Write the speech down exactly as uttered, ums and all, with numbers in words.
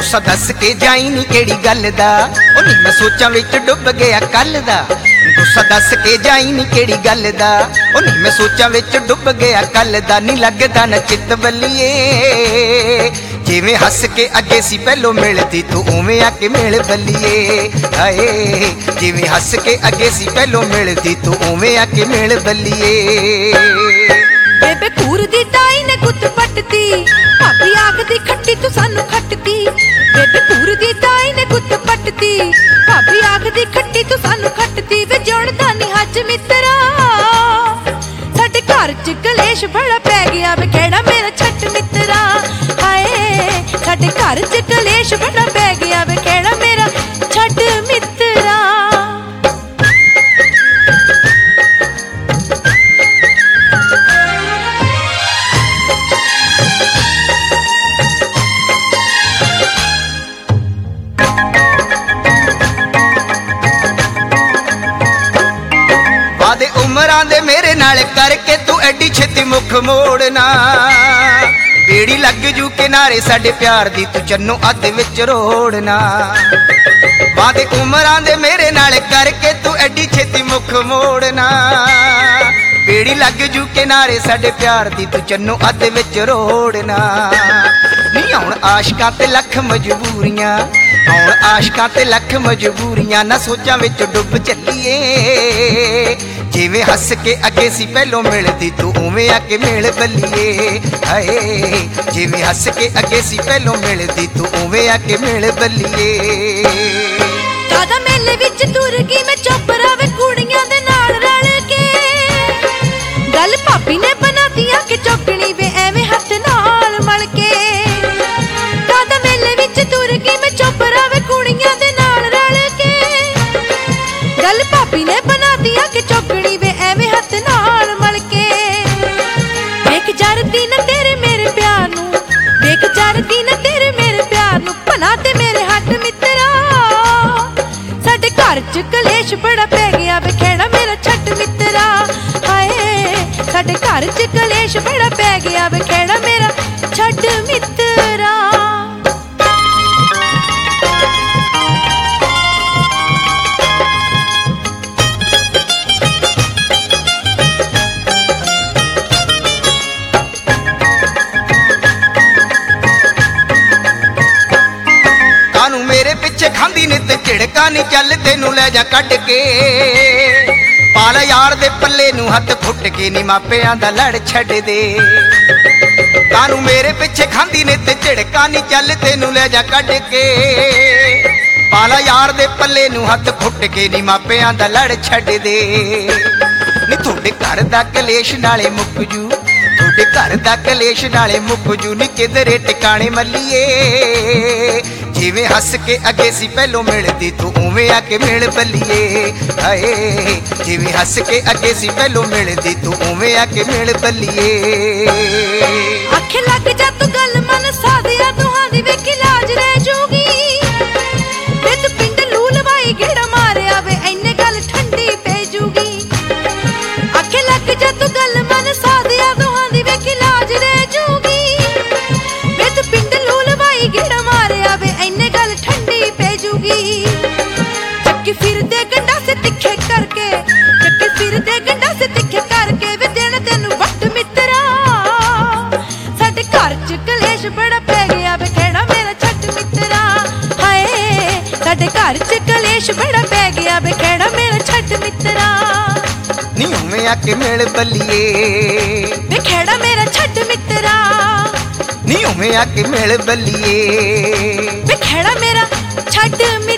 गुस्सा दस के जाई नी केड़ी गल दा, ओ नी मैं सोचां विच डुब गया कल दा। गुस्सा दस के जाई नी केड़ी गल दा, ओ नी मैं सोचां विच डुब गया कल दा। नी लगदा न चित बल्लिए जिवें हस के अगे सी पहलों मिलदी तू उवें आके मिल बल्लिए। हाय जिवें हस के अगे सी पहलों मिलदी तू उवें आके मिल बल्लिए। बेबे कूर दी ताई ने गुੱਤ पटती, भाभी आखदी खट्टी तू सानू खटती। बेबे कूर दी ताई ने गुੱਤ पटती, भाभी आखदी खट्टी तू सानू खटती। वे जुड़दा नी हज मित्रा साडे घर च कलेश बड़ा पै गया वे खेड़ा मेरा छट मित्रा। हाय साडे घर च कलेश बड़ा पै गया वे खेड़ा मेरा छट मित्रा। वादे उमरां दे मेरे नाल करके तू एडी छेती मुख मोड़ना, बेड़ी लग जू किनारे साडे प्यार दी तू चन्नो अध विच रोड़ना। वादे उमरां दे मेरे नाल करके तू एडी छेती मुख मोड़ना, बेड़ी लग जू किनारे साडे प्यार दी तू चन्नो अध विच रोड़ना। नी हुण आशकां ते लख मजबूरियां, हुण आशकां ते लख मजबूरियां ना सोचां विच डुब चलीए। जिवें हस के अगे सी पहलों मिलदी तू उवें आके मिल बल्लिए। हाय जिवें हस के अगे सी पहलों मिलदी तू उवें आके मिल बल्लिए। दादा मेले विच तुर गई मैं चुप रवे कुड़ियां दे नाल रल के, गल भाभी ने बनाती आ के चौकनी वे एवें हथ नाल मल के। दादा मेले विच तुर गई मैं चुप रवे कुड़ियां दे नाल रल के, गल भाभी ने बनाती आ के चौकनी वे एवें हथ नाल मल के। देख जरदी न तेरे मेरे प्यार नू, देख जरदी न तेरे मेरे प्यार नू, भला ते मेरे हट मित्रा साडे घर च कलेश बड़ा पै गया वे खेड़ा मेरा छट मित्रा। हाय साडे घर च कलेश बड़ा पै गया वे खेड़ा मेरा छट मित्रा। कानू मेरे पिछे खांदी ने ते झिड़का नी चल तेनू ले जा कट के, पाल यार दे पल्ले नू हथ फुट के नी मापियां दा लड़ छड़ दे। कानू मेरे पिछे खांदी ने ते झिड़का नी चल तेनू ले जा कट के, पाला यार दे पल्ले नू हथ फुट के नी मापियां दा लड़ छड़ दे। नी तुहाडे घर दा कलेश नाले मुक जू, तुहाडे घर दा कलेश नाले मुक जू। नी किधरे टिकाणे मल्लिए जिवें हस के अगे सी पहलों मिलदी तू उवें आके मिल बल्लिए। हाय जिवें हस के अगे सी पहलों मिलदी तू उवें आके मिल बल्लिए। आखे लग जा तू गल मन सादिया तुहां दी वेख लाज रह जूगी, वे तू पिंड लूलवाई गेड़ा मारिया वे इन्ने गल ठंडी पै जूगी। आखे लग जा तू गल मन सादिया तुहां दी वेख लाज रह जूगी, वे तू पिंड लूलवाई गेड़ा मारिया वे इन्ने गल ठंडी पै जूगी। चक्की फिरदे गंडा से तिखे करके, चक्की फिरदे गंडा से तिखे करके वे दिन तेनू वट मित्रा साडे घर च कलेश बड़ा पै गया वे खेड़ा मेरा छट मित्रा। हाय साडे घर च कलेश बड़ा पै गया वे खेड़ा मेरा छट मित्रा। नी उवें आके मिल बल्लिए वे खेड़ा मेरा छट मित्रा, नी उवें आके मिल बल्लिए वे खेड़ा मेरा छट मित्रा।